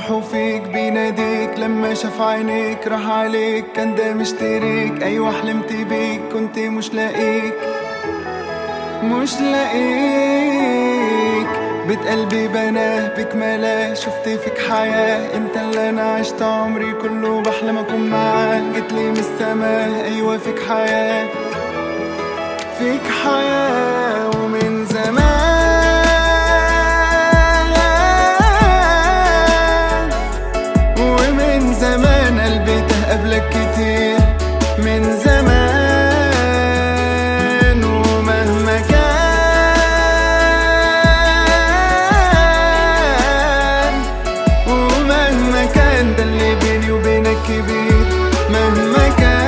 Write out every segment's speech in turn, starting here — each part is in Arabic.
روحه فيك بيناديك، لما شاف عينيك راح عليك كان ده مشتريك. ايوه حلمت بيك كنت مش لاقيك بيت قلبي بناه بك ملاه، شفت فيك حياة انت اللي انا عشت عمري كله بحلم اكون معاه. جيتلي من السماء ايوه فيك حياة ومن زمان قلبي ته قبلك كتير من زمان. ومهما كان ده اللي بيني وبينك كبير مهما كان.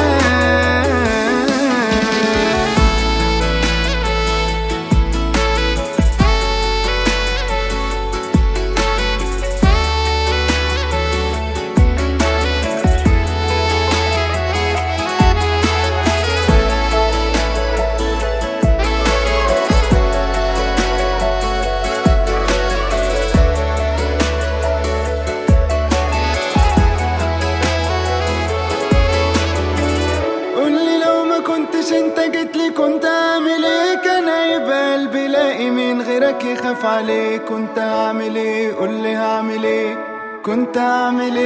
كنتش انت جيتلي كنت اعمل ايه؟ كان هيبقى قلبي لاقي مين غيرك يخاف عليه. كنت هعمل ايه؟ قولي هعمل ايه؟ كنت هعمل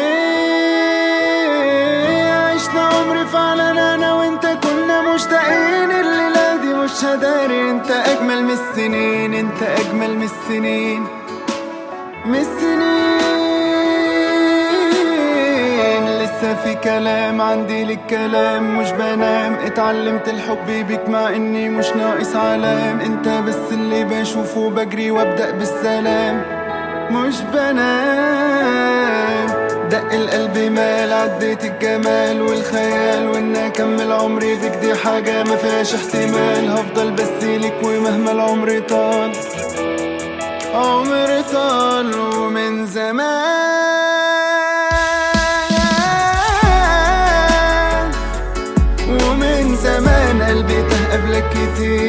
ايه؟ عشنا عمري فعلا انا وانت كنا مشتاقين، الليلة دي مش هداري انت اجمل من السنين، انت اجمل من السنين لسه في كلام عندي للكلام مش بنام. اتعلمت الحب بيك مع اني مش ناقص علام، انت بس اللي بشوفه بجري وابدأ بالسلام مش بنام. دق القلب مال عديت الجمال والخيال، وان اكمل عمري بيك دي حاجة ما فيهاش احتمال. هفضل بس ليك ومهما العمر طال ومن زمان قلبي ته قبلك كتير